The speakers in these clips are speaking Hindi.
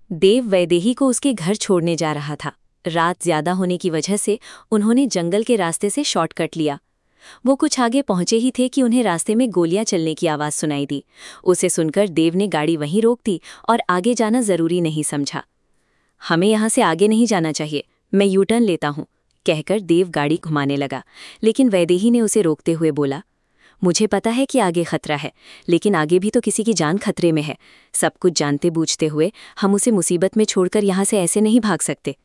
देव वैदेही को उसके घर छोड़ने जा रहा था। रात ज्यादा होने की वजह से उन्होंने जंगल के रास्ते से शॉर्टकट लिया। वो कुछ आगे पहुंचे ही थे कि उन्हें रास्ते में गोलियां चलने की आवाज सुनाई दी। उसे सुनकर देव ने गाड़ी वहीं रोक दी और आगे जाना जरूरी नहीं समझा। हमें यहाँ से आगे नहीं जाना चाहिए, मैं यू टर्न लेता हूँ, कहकर देव गाड़ी घुमाने लगा। लेकिन वैदेही ने उसे रोकते हुए बोला, मुझे पता है कि आगे खतरा है, लेकिन आगे भी तो किसी की जान खतरे में है। सब कुछ जानते बूझते हुए हम उसे मुसीबत में छोड़कर यहाँ से ऐसे नहीं भाग सकते।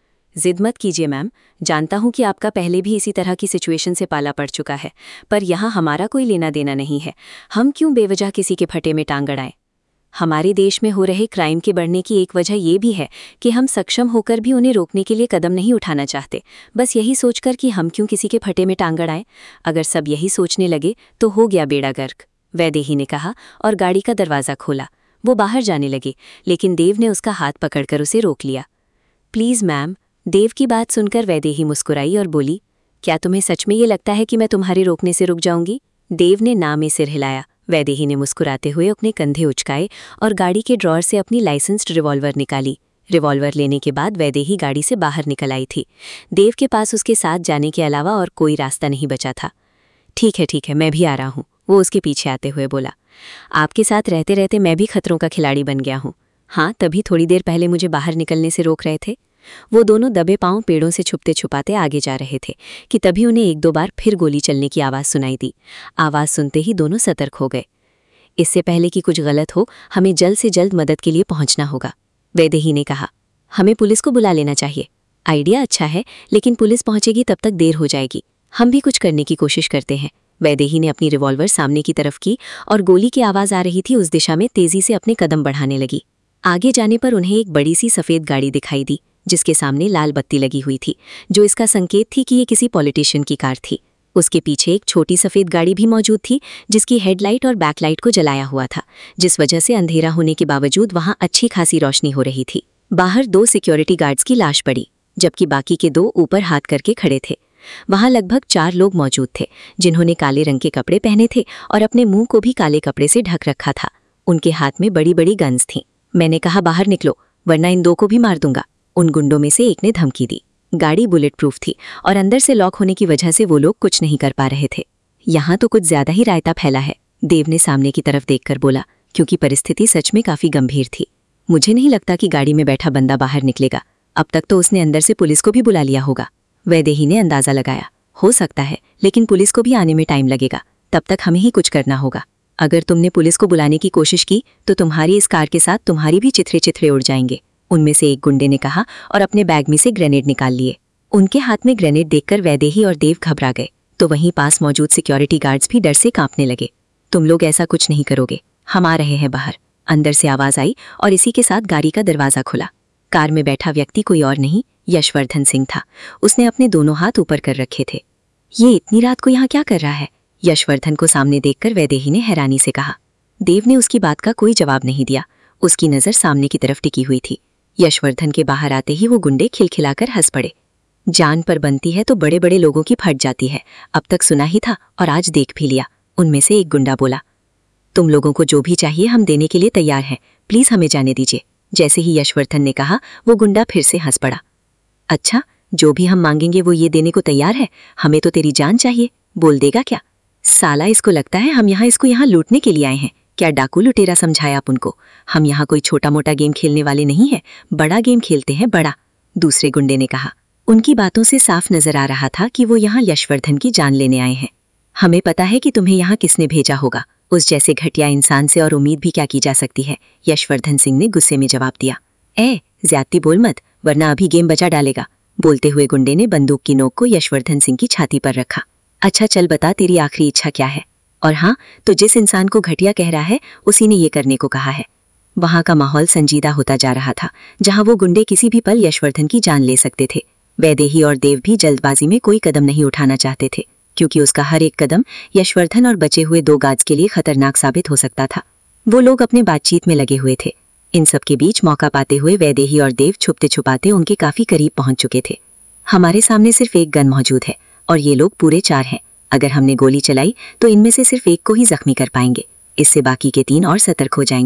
जिद मत कीजिए मैम, जानता हूँ कि आपका पहले भी इसी तरह की सिचुएशन से पाला पड़ चुका है, पर यहाँ हमारा कोई लेना देना नहीं है। हम क्यों बेवजह किसी के फटे में टांग अड़ाएं? हमारे देश में हो रहे क्राइम के बढ़ने की एक वजह यह भी है कि हम सक्षम होकर भी उन्हें रोकने के लिए कदम नहीं उठाना चाहते, बस यही सोचकर कि हम क्यों किसी के फटे में टांग अड़ाएं। अगर सब यही सोचने लगे तो हो गया बेड़ा गर्क, वैदेही ने कहा और गाड़ी का दरवाज़ा खोला। वो बाहर जाने लगी, लेकिन देव ने उसका हाथ पकड़कर उसे रोक लिया। Please ma'am. देव की बात सुनकर वैदेही मुस्कुराई और बोली, क्या तुम्हें सच में ये लगता है कि मैं तुम्हारे रोकने से रुक जाऊंगी? देव ने ना में सिर हिलाया। वैदेही ने मुस्कुराते हुए अपने कंधे उचकाए और गाड़ी के ड्रॉर से अपनी लाइसेंस्ड रिवॉल्वर निकाली। रिवॉल्वर लेने के बाद वैदेही गाड़ी से बाहर निकल आई थी। देव के पास उसके साथ जाने के अलावा और कोई रास्ता नहीं बचा था। ठीक है, मैं भी आ रहा हूँ, वो उसके पीछे आते हुए बोला। आपके साथ रहते रहते मैं भी खतरों का खिलाड़ी बन गया हूँ। हाँ, तभी थोड़ी देर पहले मुझे बाहर निकलने से रोक रहे थे। वो दोनों दबे पांव पेड़ों से छुपते छुपाते आगे जा रहे थे कि तभी उन्हें एक दो बार फिर गोली चलने की आवाज़ सुनाई दी। आवाज़ सुनते ही दोनों सतर्क हो गए। इससे पहले कि कुछ गलत हो, हमें जल्द से जल्द मदद के लिए पहुंचना होगा, वैदेही ने कहा। हमें पुलिस को बुला लेना चाहिए। आइडिया अच्छा है, लेकिन पुलिस पहुंचेगी तब तक देर हो जाएगी। हम भी कुछ करने की कोशिश करते हैं। वैदेही ने अपनी रिवॉल्वर सामने की तरफ की और गोली की आवाज़ आ रही थी उस दिशा में तेजी से अपने कदम बढ़ाने लगी। आगे जाने पर उन्हें एक बड़ी सी सफ़ेद गाड़ी दिखाई दी, जिसके सामने लाल बत्ती लगी हुई थी, जो इसका संकेत थी कि ये किसी पॉलिटिशियन की कार थी। उसके पीछे एक छोटी सफ़ेद गाड़ी भी मौजूद थी, जिसकी हेडलाइट और बैकलाइट को जलाया हुआ था, जिस वजह से अंधेरा होने के बावजूद वहां अच्छी खासी रोशनी हो रही थी। बाहर 2 सिक्योरिटी गार्ड्स की लाश पड़ी, जबकि बाकी के 2 ऊपर हाथ करके खड़े थे। वहां लगभग 4 लोग मौजूद थे, जिन्होंने काले रंग के कपड़े पहने थे और अपने मुंह को भी काले कपड़े से ढक रखा था। उनके हाथ में बड़ी बड़ी गन्स थीं। मैंने कहा, बाहर निकलो, वरना इन 2 को भी मार दूंगा, उन गुंडों में से एक ने धमकी दी। गाड़ी बुलेट प्रूफ थी और अंदर से लॉक होने की वजह से वो लोग कुछ नहीं कर पा रहे थे। यहाँ तो कुछ ज्यादा ही रायता फैला है, देव ने सामने की तरफ देखकर बोला, क्योंकि परिस्थिति सच में काफी गंभीर थी। मुझे नहीं लगता कि गाड़ी में बैठा बंदा बाहर निकलेगा। अब तक तो उसने अंदर से पुलिस को भी बुला लिया होगा, वैदेही ने अंदाजा लगाया। हो सकता है, लेकिन पुलिस को भी आने में टाइम लगेगा, तब तक हमें ही कुछ करना होगा। अगर तुमने पुलिस को बुलाने की कोशिश की तो तुम्हारी इस कार के साथ तुम्हारी भी चिथड़े चिथड़े उड़ जाएंगे, उनमें से एक गुंडे ने कहा और अपने बैग में से ग्रेनेड निकाल लिए। उनके हाथ में ग्रेनेड देखकर वैदेही और देव घबरा गए, तो वहीं पास मौजूद सिक्योरिटी गार्ड्स भी डर से कांपने लगे। तुम लोग ऐसा कुछ नहीं करोगे, हम आ रहे हैं बाहर, अंदर से आवाज आई और इसी के साथ गाड़ी का दरवाजा खुला। कार में बैठा व्यक्ति कोई और नहीं, यशवर्धन सिंह था। उसने अपने दोनों हाथ ऊपर कर रखे थे। ये इतनी रात को यहाँ क्या कर रहा है? यशवर्धन को सामने देखकर वैदेही ने हैरानी से कहा। देव ने उसकी बात का कोई जवाब नहीं दिया, उसकी नज़र सामने की तरफ टिकी हुई थी। यशवर्धन के बाहर आते ही वो गुंडे खिलखिलाकर हंस पड़े। जान पर बनती है तो बड़े बड़े लोगों की फट जाती है, अब तक सुना ही था और आज देख भी लिया। उनमें से एक गुंडा बोला, तुम लोगों को जो भी चाहिए हम देने के लिए तैयार हैं, प्लीज हमें जाने दीजिए। जैसे ही यशवर्धन ने कहा, वो गुंडा फिर से हंस पड़ा। अच्छा, जो भी हम मांगेंगे वो ये देने को तैयार है? हमें तो तेरी जान चाहिए, बोल देगा क्या? साला, इसको लगता है हम इसको यहाँ लूटने के लिए आए हैं। क्या डाकू लुटेरा समझाया आप उनको? हम यहाँ कोई छोटा मोटा गेम खेलने वाले नहीं है, बड़ा गेम खेलते हैं, बड़ा। दूसरे गुंडे ने कहा। उनकी बातों से साफ नजर आ रहा था कि वो यहाँ यशवर्धन की जान लेने आए हैं। हमें पता है कि तुम्हें यहाँ किसने भेजा होगा, उस जैसे घटिया इंसान से और उम्मीद भी क्या की जा सकती है, यशवर्धन सिंह ने गुस्से में जवाब दिया। ज्यादती बोल मत, वरना अभी गेम बचा डालेगा। बोलते हुए गुंडे ने बंदूक की नोक को यशवर्धन सिंह की छाती पर रखा। अच्छा चल बता, तेरी आखिरी इच्छा क्या है? और हाँ, तो जिस इंसान को घटिया कह रहा है उसी ने ये करने को कहा है। वहां का माहौल संजीदा होता जा रहा था, जहां वो गुंडे किसी भी पल यशवर्धन की जान ले सकते थे। वैदेही और देव भी जल्दबाजी में कोई कदम नहीं उठाना चाहते थे, क्योंकि उसका हर एक कदम यशवर्धन और बचे हुए 2 गार्ड्स के लिए खतरनाक साबित हो सकता था। वो लोग अपने बातचीत में लगे हुए थे। इन सब के बीच मौका पाते हुए वैदेही और देव छुपते छुपाते उनके काफी करीब पहुंच चुके थे। हमारे सामने सिर्फ एक गन मौजूद है और ये लोग पूरे 4 हैं। अगर हमने गोली चलाई तो इनमें से सिर्फ एक को ही जख्मी कर पाएंगे, इससे बाकी के 3 और सतर्क हो जाएंगे।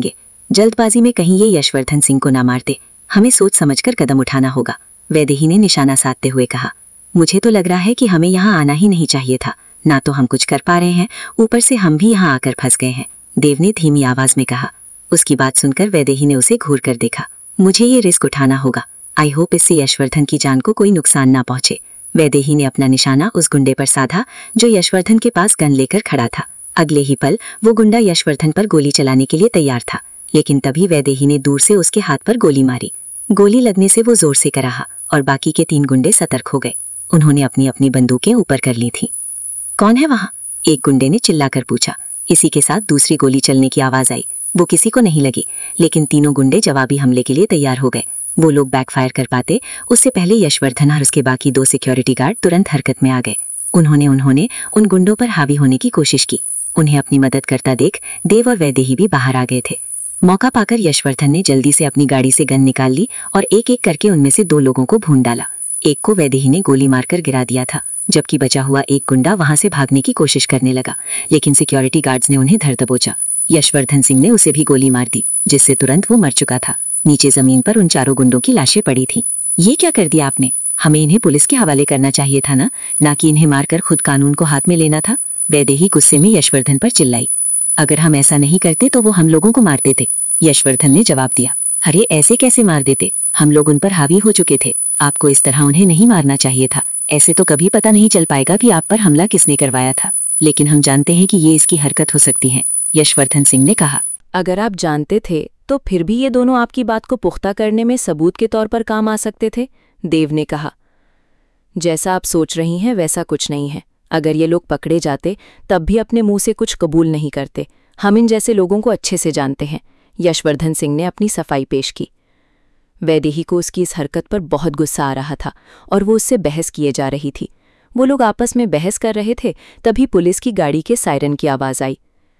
जल्दबाजी में कहीं ये यशवर्धन सिंह को ना मारते, हमें सोच समझकर कदम उठाना होगा, वैदेही ने निशाना साधते हुए कहा। मुझे तो लग रहा है कि हमें यहाँ आना ही नहीं चाहिए था, ना तो हम कुछ कर पा रहे हैं, ऊपर से हम भी यहाँ आकर फंस गए हैं, देव ने धीमी आवाज में कहा। उसकी बात सुनकर वैदेही ने उसे घूर कर देखा। मुझे ये रिस्क उठाना होगा, आई होप इससे यशवर्धन की जान को कोई नुकसान ना पहुंचे। वैदेही ने अपना निशाना उस गुंडे पर साधा जो यशवर्धन के पास गन लेकर खड़ा था। अगले ही पल वो गुंडा यशवर्धन पर गोली चलाने के लिए तैयार था, लेकिन तभी वैदेही ने दूर से उसके हाथ पर गोली मारी। गोली लगने से वो जोर से कराहा और बाकी के 3 गुंडे सतर्क हो गए। उन्होंने अपनी अपनी बंदूकें ऊपर कर ली थी। कौन है वहां? एक गुंडे ने चिल्लाकर पूछा। इसी के साथ दूसरी गोली चलने की आवाज आई। वो किसी को नहीं लगी, लेकिन तीनों गुंडे जवाबी हमले के लिए तैयार हो गए। वो लोग बैकफायर कर पाते उससे पहले यशवर्धन और उसके बाकी 2 सिक्योरिटी गार्ड तुरंत हरकत में आ गए। उन्होंने उन गुंडों पर हावी होने की कोशिश की। उन्हें अपनी मदद करता देख देव और वैदेही भी बाहर आ गए थे। मौका पाकर यशवर्धन ने जल्दी से अपनी गाड़ी से गन निकाल ली और एक एक करके उनमें से 2 लोगों को भून डाला। एक को वैदेही ने गोली मारकर गिरा दिया था, जबकि बचा हुआ एक गुंडा वहां से भागने की कोशिश करने लगा, लेकिन सिक्योरिटी गार्ड्स ने उन्हें धर दबोचा। यशवर्धन सिंह ने उसे भी गोली मार दी, जिससे तुरंत वो मर चुका था। नीचे जमीन पर उन 4 गुंडों की लाशें पड़ी थीं। ये क्या कर दिया आपने? हमें इन्हें पुलिस के हवाले करना चाहिए था ना कि इन्हें मारकर खुद कानून को हाथ में लेना था, वैदेही गुस्से में यशवर्धन पर चिल्लाई। अगर हम ऐसा नहीं करते तो वो हम लोगों को मार देते, यशवर्धन ने जवाब दिया। अरे ऐसे कैसे मार देते? हम लोग उन पर हावी हो चुके थे, आपको इस तरह उन्हें नहीं मारना चाहिए था। ऐसे तो कभी पता नहीं चल पाएगा कि आप पर हमला किसने करवाया था, लेकिन हम जानते हैं कि ये इसकी हरकत हो सकती है, यशवर्धन सिंह ने कहा। अगर आप जानते थे तो फिर भी ये दोनों आपकी बात को पुख्ता करने में सबूत के तौर पर काम आ सकते थे, देव ने कहा। जैसा आप सोच रही हैं वैसा कुछ नहीं है। अगर ये लोग पकड़े जाते तब भी अपने मुंह से कुछ कबूल नहीं करते। हम इन जैसे लोगों को अच्छे से जानते हैं, यशवर्धन सिंह ने अपनी सफाई पेश की। वैदेही को उसकी इस हरकत पर बहुत गुस्सा आ रहा था और वो उससे बहस किए जा रही थी। वो लोग आपस में बहस कर रहे थे, तभी पुलिस की गाड़ी के सायरन की आवाज़ आई।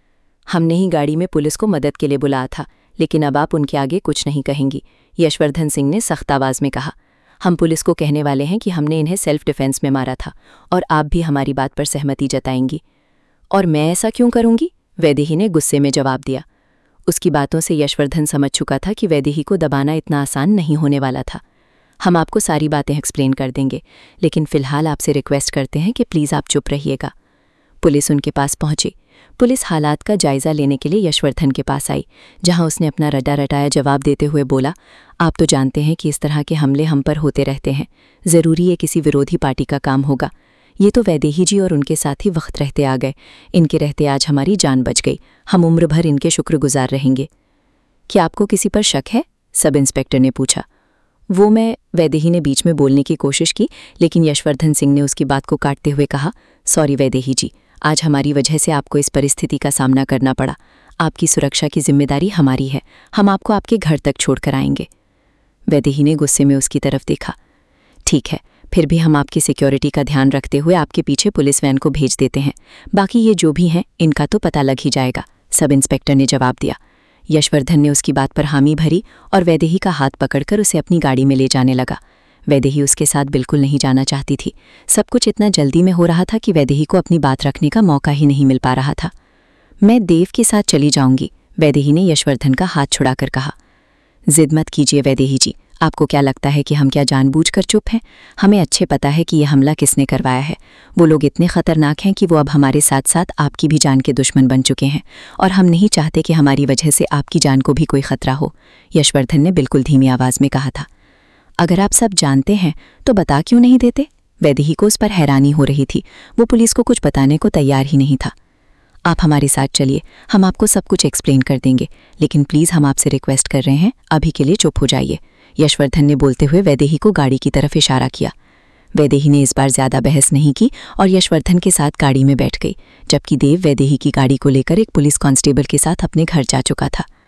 हमने ही गाड़ी में पुलिस को मदद के लिए बुलाया था, लेकिन अब आप उनके आगे कुछ नहीं कहेंगी, यशवर्धन सिंह ने सख्त आवाज़ में कहा। हम पुलिस को कहने वाले हैं कि हमने इन्हें सेल्फ डिफेंस में मारा था और आप भी हमारी बात पर सहमति जताएंगी। और मैं ऐसा क्यों करूंगी? वैदेही ने गुस्से में जवाब दिया। उसकी बातों से यशवर्धन समझ चुका था कि वैदेही को दबाना इतना आसान नहीं होने वाला था। हम आपको सारी बातें एक्सप्लेन कर देंगे, लेकिन फ़िलहाल आपसे रिक्वेस्ट करते हैं कि प्लीज़ आप चुप रहिएगा। पुलिस उनके पास पहुंची। पुलिस हालात का जायज़ा लेने के लिए यशवर्धन के पास आई, जहां उसने अपना रटा रटाया जवाब देते हुए बोला, आप तो जानते हैं कि इस तरह के हमले हम पर होते रहते हैं। ज़रूरी ये किसी विरोधी पार्टी का काम होगा। ये तो वैदेही जी और उनके साथी वक्त रहते आ गए। इनके रहते आज हमारी जान बच गई। हम उम्र भर इनके शुक्रगुजार रहेंगे। क्या आपको किसी पर शक है? सब इंस्पेक्टर ने पूछा। वो मैं, वैदेही ने बीच में बोलने की कोशिश की, लेकिन यशवर्धन सिंह ने उसकी बात को काटते हुए कहा, सॉरी वैदेही जी, आज हमारी वजह से आपको इस परिस्थिति का सामना करना पड़ा। आपकी सुरक्षा की जिम्मेदारी हमारी है। हम आपको आपके घर तक छोड़कर आएंगे। वैदेही ने गुस्से में उसकी तरफ देखा। ठीक है, फिर भी हम आपकी सिक्योरिटी का ध्यान रखते हुए आपके पीछे पुलिस वैन को भेज देते हैं। बाकी ये जो भी हैं, इनका तो पता लग ही जाएगा, सब इंस्पेक्टर ने जवाब दिया। यशवर्धन ने उसकी बात पर हामी भरी और वैदेही का हाथ पकड़कर उसे अपनी गाड़ी में ले जाने लगा। वैदेही उसके साथ बिल्कुल नहीं जाना चाहती थी। सब कुछ इतना जल्दी में हो रहा था कि वैदेही को अपनी बात रखने का मौका ही नहीं मिल पा रहा था। मैं देव के साथ चली जाऊंगी, वैदेही ने यशवर्धन का हाथ छुड़ाकर कहा। जिद मत कीजिए वैदेही जी, आपको क्या लगता है कि हम क्या जानबूझकर चुप हैं? हमें अच्छे पता है कि यह हमला किसने करवाया है। वो लोग इतने खतरनाक हैं कि वो अब हमारे साथ साथ आपकी भी जान के दुश्मन बन चुके हैं, और हम नहीं चाहते कि हमारी वजह से आपकी जान को भी कोई खतरा हो, यशवर्धन ने बिल्कुल धीमी आवाज़ में कहा था। अगर आप सब जानते हैं तो बता क्यों नहीं देते? वैदेही को उस पर हैरानी हो रही थी। वो पुलिस को कुछ बताने को तैयार ही नहीं था। आप हमारे साथ चलिए, हम आपको सब कुछ एक्सप्लेन कर देंगे, लेकिन प्लीज़ हम आपसे रिक्वेस्ट कर रहे हैं, अभी के लिए चुप हो जाइए, यशवर्धन ने बोलते हुए वैदेही को गाड़ी की तरफ इशारा किया। वैदेही ने इस बार ज़्यादा बहस नहीं की और यशवर्धन के साथ गाड़ी में बैठ गई, जबकि देव वैदेही की गाड़ी को लेकर एक पुलिस कांस्टेबल के साथ अपने घर जा चुका था।